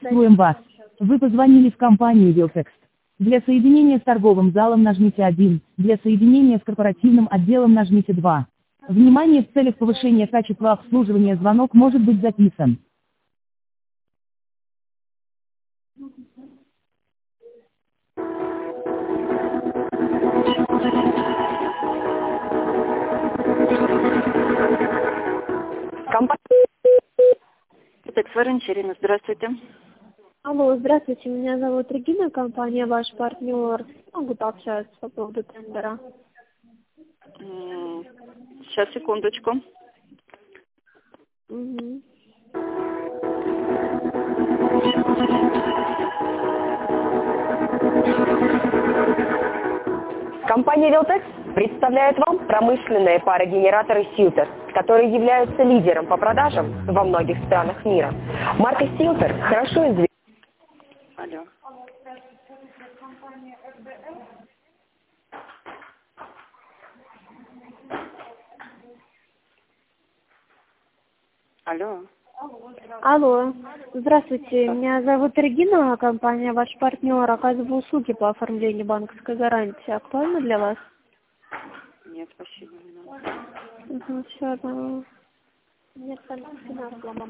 Приветствуем вас. Вы позвонили в компанию Вилтекст. Для соединения с торговым залом нажмите 1, для соединения с корпоративным отделом нажмите 2. Внимание, в целях повышения качества обслуживания звонок может быть записан. Компания Вилтекст Варенчерина, здравствуйте. Алло, здравствуйте, меня зовут Регина, компания «Ваш партнер». Могу пообщаться по поводу тендера. Сейчас, секундочку. Угу. Компания Вилтекс представляет вам промышленные парогенераторы Силтер, которые являются лидером по продажам во многих странах мира. Марка Силтер хорошо известна. Алло. Алло. Алло, здравствуйте, меня зовут Регина, компания «Ваш партнер». Оказываю услуги по оформлению банковской гарантии. Актуально для вас? Нет, спасибо. Не надо. Угу, все, нет, финансового